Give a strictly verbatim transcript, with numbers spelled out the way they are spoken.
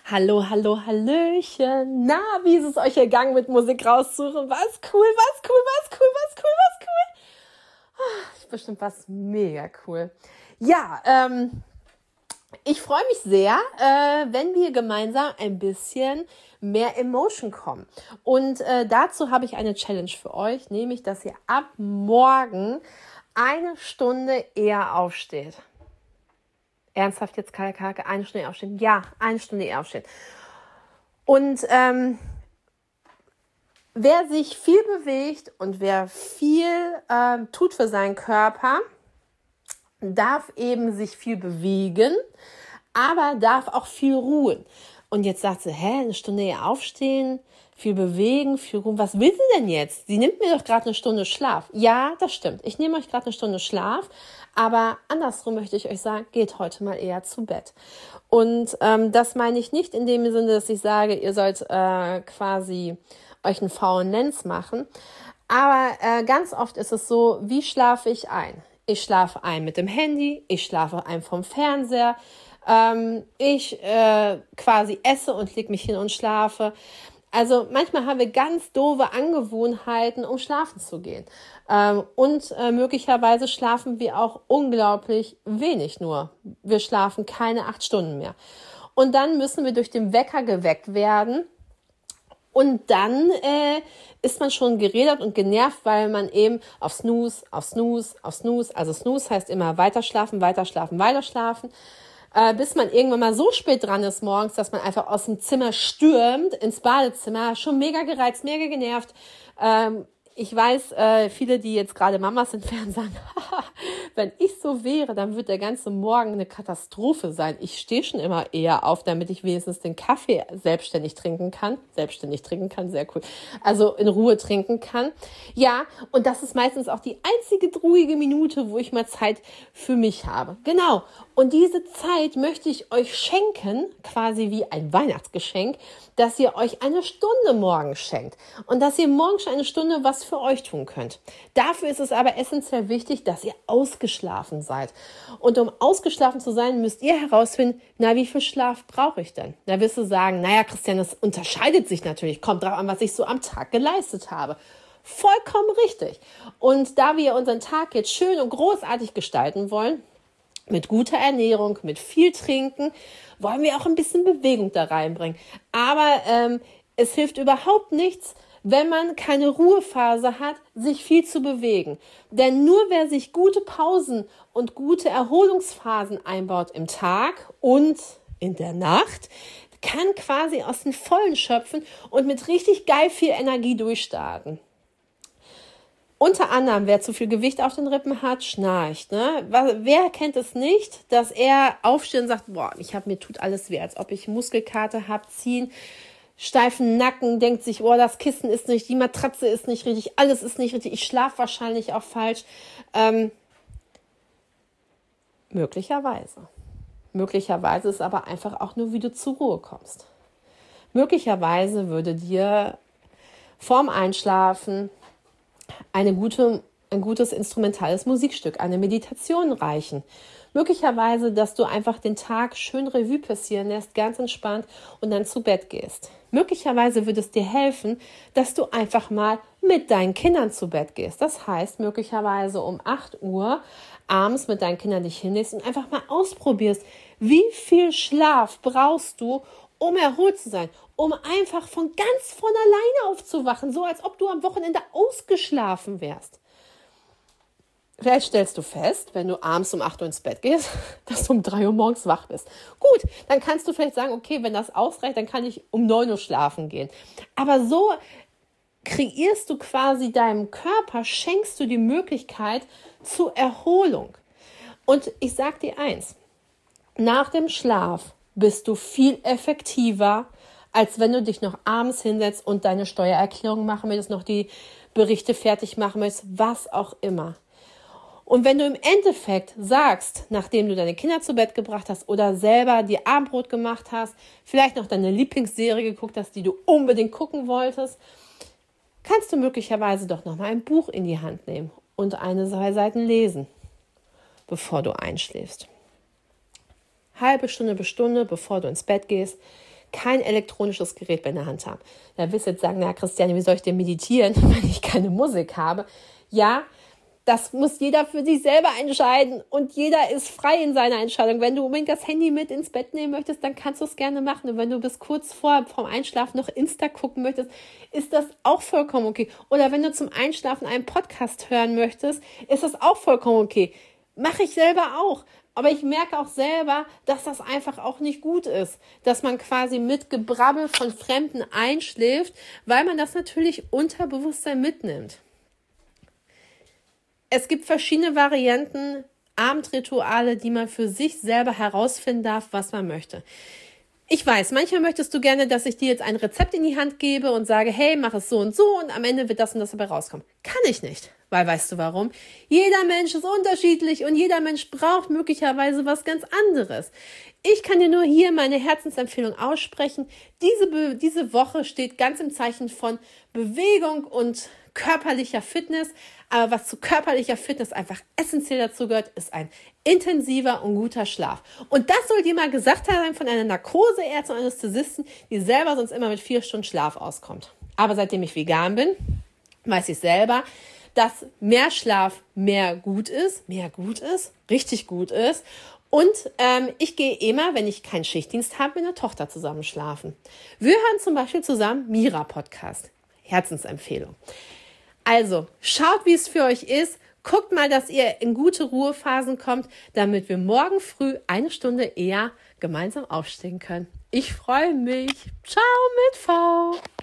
Hallo, hallo, hallöchen. Na, wie ist es euch ergangen mit Musik raussuchen? Was cool, was cool, was cool, was cool, was cool. Ah, ist bestimmt was mega cool. Ja, ähm, ich freue mich sehr, äh, wenn wir gemeinsam ein bisschen mehr Emotion kommen. Und äh, dazu habe ich eine Challenge für euch, nämlich, dass ihr ab morgen eine Stunde eher aufsteht. Ernsthaft jetzt, Kalkake, eine Stunde eher aufstehen? Ja, eine Stunde eher aufstehen. Und ähm, wer sich viel bewegt und wer viel ähm, tut für seinen Körper, darf eben sich viel bewegen, aber darf auch viel ruhen. Und jetzt sagt sie, hä, eine Stunde eher aufstehen, viel bewegen, viel ruhen. Was will sie denn jetzt? Sie nimmt mir doch gerade eine Stunde Schlaf. Ja, das stimmt. Ich nehme euch gerade eine Stunde Schlaf, aber andersrum möchte ich euch sagen, geht heute mal eher zu Bett. Und ähm, das meine ich nicht in dem Sinne, dass ich sage, ihr sollt äh, quasi euch einen faulen Lenz machen. Aber äh, ganz oft ist es so, wie schlafe ich ein? Ich schlafe ein mit dem Handy, ich schlafe ein vom Fernseher, ähm, ich äh, quasi esse und lege mich hin und schlafe. Also manchmal haben wir ganz doofe Angewohnheiten, um schlafen zu gehen. Ähm, und äh, möglicherweise schlafen wir auch unglaublich wenig nur. Wir schlafen keine acht Stunden mehr. Und dann müssen wir durch den Wecker geweckt werden. Und dann äh, ist man schon gerädert und genervt, weil man eben auf Snooze, auf Snooze, auf Snooze, also Snooze heißt immer weiter schlafen, weiter schlafen, weiter schlafen, äh, bis man irgendwann mal so spät dran ist morgens, dass man einfach aus dem Zimmer stürmt, ins Badezimmer, schon mega gereizt, mega genervt. Ähm, ich weiß, äh, viele, die jetzt gerade Mamas sind, werden sagen, wenn ich so wäre, dann wird der ganze Morgen eine Katastrophe sein. Ich stehe schon immer eher auf, damit ich wenigstens den Kaffee selbstständig trinken kann. Selbstständig trinken kann, sehr cool. Also in Ruhe trinken kann. Ja, und das ist meistens auch die einzige ruhige Minute, wo ich mal Zeit für mich habe. Genau. Und diese Zeit möchte ich euch schenken, quasi wie ein Weihnachtsgeschenk, dass ihr euch eine Stunde morgens schenkt und dass ihr morgen schon eine Stunde was für euch tun könnt. Dafür ist es aber essentiell wichtig, dass ihr ausgeschlafen seid. Und um ausgeschlafen zu sein, müsst ihr herausfinden, na, wie viel Schlaf brauche ich denn? Da wirst du sagen, naja, Christian, das unterscheidet sich natürlich, kommt drauf an, was ich so am Tag geleistet habe. Vollkommen richtig. Und da wir unseren Tag jetzt schön und großartig gestalten wollen, mit guter Ernährung, mit viel Trinken, wollen wir auch ein bisschen Bewegung da reinbringen. Aber ähm, es hilft überhaupt nichts, wenn man keine Ruhephase hat, sich viel zu bewegen. Denn nur wer sich gute Pausen und gute Erholungsphasen einbaut im Tag und in der Nacht, kann quasi aus den Vollen schöpfen und mit richtig geil viel Energie durchstarten. Unter anderem, wer zu viel Gewicht auf den Rippen hat, schnarcht. Ne? Wer kennt es nicht, dass er aufsteht und sagt, boah, ich hab, mir tut alles weh, als ob ich Muskelkater habe, ziehen, steifen Nacken, denkt sich, oh, das Kissen ist nicht, die Matratze ist nicht richtig, alles ist nicht richtig, ich schlafe wahrscheinlich auch falsch. Ähm, möglicherweise. Möglicherweise ist aber einfach auch nur, wie du zur Ruhe kommst. Möglicherweise würde dir vorm Einschlafen eine gute, ein gutes instrumentales Musikstück, eine Meditation reichen. Möglicherweise, dass du einfach den Tag schön Revue passieren lässt, ganz entspannt und dann zu Bett gehst. Möglicherweise würde es dir helfen, dass du einfach mal mit deinen Kindern zu Bett gehst. Das heißt, möglicherweise um acht Uhr abends mit deinen Kindern dich hinlegst und einfach mal ausprobierst, wie viel Schlaf brauchst du, um erholt zu sein, um einfach von ganz von alleine aufzuwachen, so als ob du am Wochenende ausgeschlafen wärst. Vielleicht stellst du fest, wenn du abends um acht Uhr ins Bett gehst, dass du um drei Uhr morgens wach bist. Gut, dann kannst du vielleicht sagen, okay, wenn das ausreicht, dann kann ich um neun Uhr schlafen gehen. Aber so kreierst du quasi deinem Körper, schenkst du die Möglichkeit zur Erholung. Und ich sag dir eins, nach dem Schlaf bist du viel effektiver, als wenn du dich noch abends hinsetzt und deine Steuererklärung machen möchtest, noch die Berichte fertig machen möchtest, was auch immer. Und wenn du im Endeffekt sagst, nachdem du deine Kinder zu Bett gebracht hast oder selber dir Abendbrot gemacht hast, vielleicht noch deine Lieblingsserie geguckt hast, die du unbedingt gucken wolltest, kannst du möglicherweise doch nochmal ein Buch in die Hand nehmen und eine, zwei Seiten lesen, bevor du einschläfst. Halbe Stunde bis Stunde, bevor du ins Bett gehst, kein elektronisches Gerät bei der Hand haben. Da wirst du jetzt sagen, na Christiane, wie soll ich denn meditieren, wenn ich keine Musik habe? Ja, das muss jeder für sich selber entscheiden und jeder ist frei in seiner Entscheidung. Wenn du unbedingt das Handy mit ins Bett nehmen möchtest, dann kannst du es gerne machen. Und wenn du bis kurz vor vorm Einschlafen noch Insta gucken möchtest, ist das auch vollkommen okay. Oder wenn du zum Einschlafen einen Podcast hören möchtest, ist das auch vollkommen okay. Mache ich selber auch. Aber ich merke auch selber, dass das einfach auch nicht gut ist, dass man quasi mit Gebrabbel von Fremden einschläft, weil man das natürlich Unterbewusstsein mitnimmt. Es gibt verschiedene Varianten, Abendrituale, die man für sich selber herausfinden darf, was man möchte. Ich weiß, manchmal möchtest du gerne, dass ich dir jetzt ein Rezept in die Hand gebe und sage, hey, mach es so und so und am Ende wird das und das dabei rauskommen. Kann ich nicht, weil weißt du warum? Jeder Mensch ist unterschiedlich und jeder Mensch braucht möglicherweise was ganz anderes. Ich kann dir nur hier meine Herzensempfehlung aussprechen. Diese, diese Woche steht ganz im Zeichen von Bewegung und körperlicher Fitness. Aber was zu körperlicher Fitness einfach essentiell dazu gehört, ist ein intensiver und guter Schlaf. Und das soll dir mal gesagt sein von einer Narkoseärztin und Anästhesisten, die selber sonst immer mit vier Stunden Schlaf auskommt. Aber seitdem ich vegan bin, weiß ich selber, dass mehr Schlaf mehr gut ist, mehr gut ist, richtig gut ist. Und ähm, ich gehe immer, wenn ich keinen Schichtdienst habe, mit einer Tochter zusammen schlafen. Wir hören zum Beispiel zusammen Mira-Podcast. Herzensempfehlung. Also, schaut, wie es für euch ist. Guckt mal, dass ihr in gute Ruhephasen kommt, damit wir morgen früh eine Stunde eher gemeinsam aufstehen können. Ich freue mich. Ciao mit V.